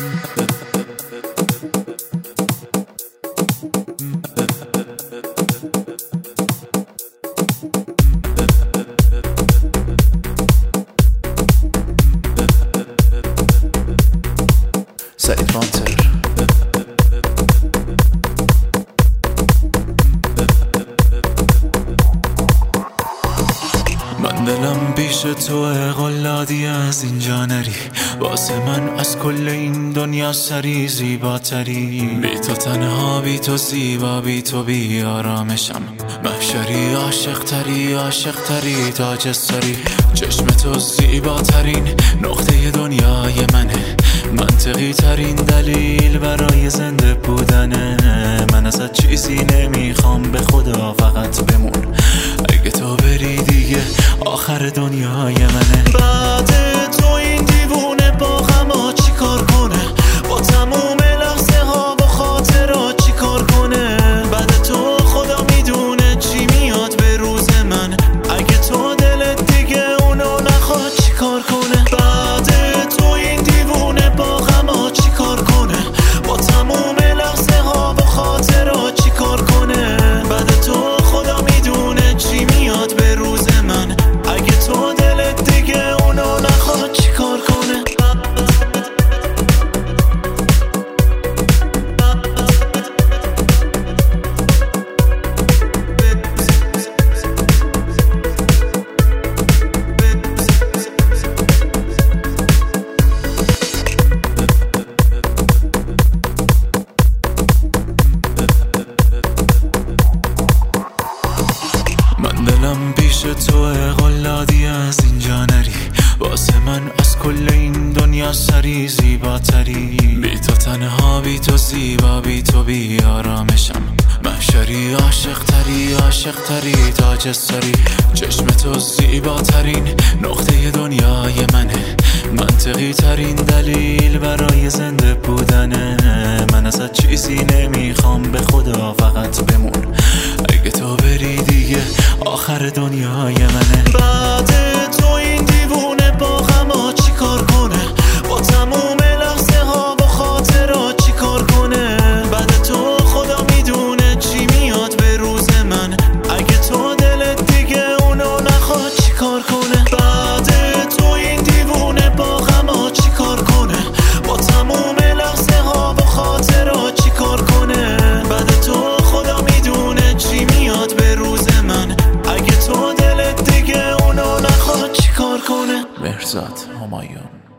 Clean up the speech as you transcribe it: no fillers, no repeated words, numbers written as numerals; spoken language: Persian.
سعید پانتر. من دلم پیش تو قلادی از اینجا نری، واسه من از کل این دنیا سری زیباتری. بی تو تنها، بی تو زیبا، بی تو بی آرامشم. محشری عاشق تری، عاشق تری تاج سری. چشم تو زیباترین نقطه دنیای منه، منطقی ترین دلیل برای زنده بودنه. من ازت چیزی نمیخوام، به خدا فقط بمون. اگه تو بری دیگه آخر دنیای منه. بعد تو این دیوونه با غما چی کار کنه؟ با تموم لحظه ها و خاطرات چی کار کنه؟ بعد تو خدا میدونه چی میاد به روز من. اگه تو دلت دیگه اونو نخواد چی کار کنه؟ بعد تو این دیوونه با غما چی کار کنه؟ با تموم لحظه ها و خاطرات چی کار کنه؟ بعد تو خدا میدونه چی میاد به روز من. اگه تو دلت دیگه اونو نخواد چی کار کنه؟ من دلم پیش تو قلادی از اینجا نری، واسه من از کل این دنیا سری زیباتری. بی تو تنها، بی تو زیبا، بی تو بی آرامشم. محشری عاشق تری، عاشق تری تاج سری. چشم تو زیباترین نقطه دنیای منه، منطقی ترین دلیل برای زنده بودنه. من ازت چیزی نمیخوام، به خدا فقط بمون. اگه تو بری دیگه آخر دنیای منه. بعد تو این دیوونه با غما چی کار کنه؟ با تموم لحظه ها و خاطرات چی کار کنه؟ بعد تو خدا میدونه چی میاد به روز من. اگه تو دلت دیگه اونو نخواد چی کار کنه؟ بعد تو این دیوونه با غما چی کار کنه؟ با تموم لحظه ها و خاطرات چی کار کنه؟ بعد تو خدا میدونه چی میاد به روز من. اگه تو دلت دیگه اونو نخواد چی کار کنه؟ مهرزاد همایون.